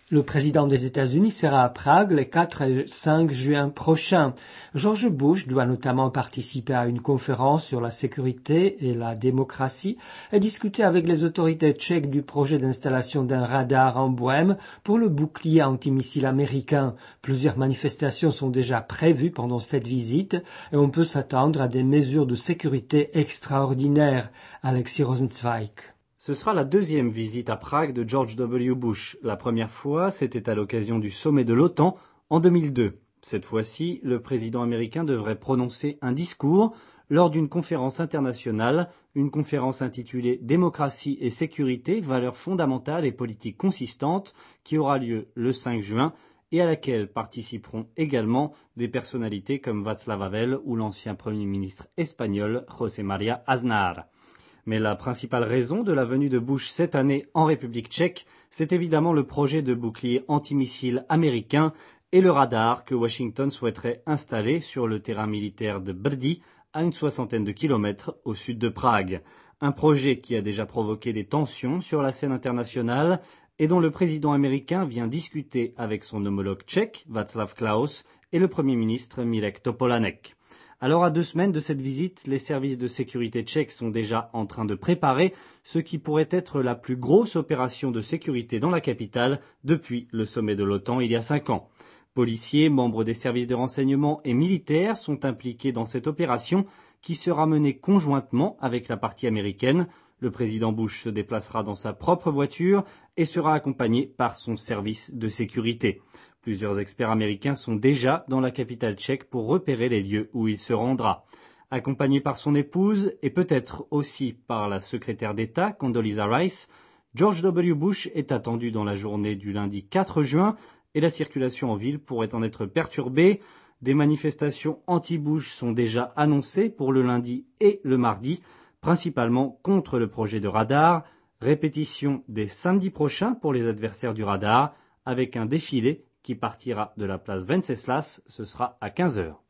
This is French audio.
Le président des États-Unis sera à Prague les 4 et 5 juin prochains. George Bush doit notamment participer à une conférence sur la sécurité et la démocratie et discuter avec les autorités tchèques du projet d'installation d'un radar en Bohême pour le bouclier antimissile américain. Plusieurs manifestations sont déjà prévues pendant cette visite et on peut s'attendre à des mesures de sécurité extraordinaires. Alexis Rosenzweig. Ce sera la deuxième visite à Prague de George W. Bush. La première fois, c'était à l'occasion du sommet de l'OTAN en 2002. Cette fois-ci, le président américain devrait prononcer un discours lors d'une conférence internationale, une conférence intitulée Démocratie et sécurité, valeurs fondamentales et politiques consistantes, qui aura lieu le 5 juin et à laquelle participeront également des personnalités comme Václav Havel ou l'ancien Premier ministre espagnol José María Aznar. Mais la principale raison de la venue de Bush cette année en République tchèque, c'est évidemment le projet de bouclier antimissile américain et le radar que Washington souhaiterait installer sur le terrain militaire de Brdy, à une 60aine de kilomètres au sud de Prague. Un projet qui a déjà provoqué des tensions sur la scène internationale et dont le président américain vient discuter avec son homologue tchèque, Václav Klaus, et le Premier ministre Mirek Topolánek. Alors à 2 semaines de cette visite, les services de sécurité tchèques sont déjà en train de préparer ce qui pourrait être la plus grosse opération de sécurité dans la capitale depuis le sommet de l'OTAN il y a 5 ans. Policiers, membres des services de renseignement et militaires sont impliqués dans cette opération qui sera menée conjointement avec la partie américaine. Le président Bush se déplacera dans sa propre voiture et sera accompagné par son service de sécurité. Plusieurs experts américains sont déjà dans la capitale tchèque pour repérer les lieux où il se rendra. Accompagné par son épouse et peut-être aussi par la secrétaire d'État Condoleezza Rice, George W. Bush est attendu dans la journée du lundi 4 juin et la circulation en ville pourrait en être perturbée. Des manifestations anti-Bush sont déjà annoncées pour le lundi et le mardi, principalement contre le projet de radar. Répétition dès samedi prochain pour les adversaires du radar, avec un défilé qui partira de la place Venceslas, ce sera à 15h.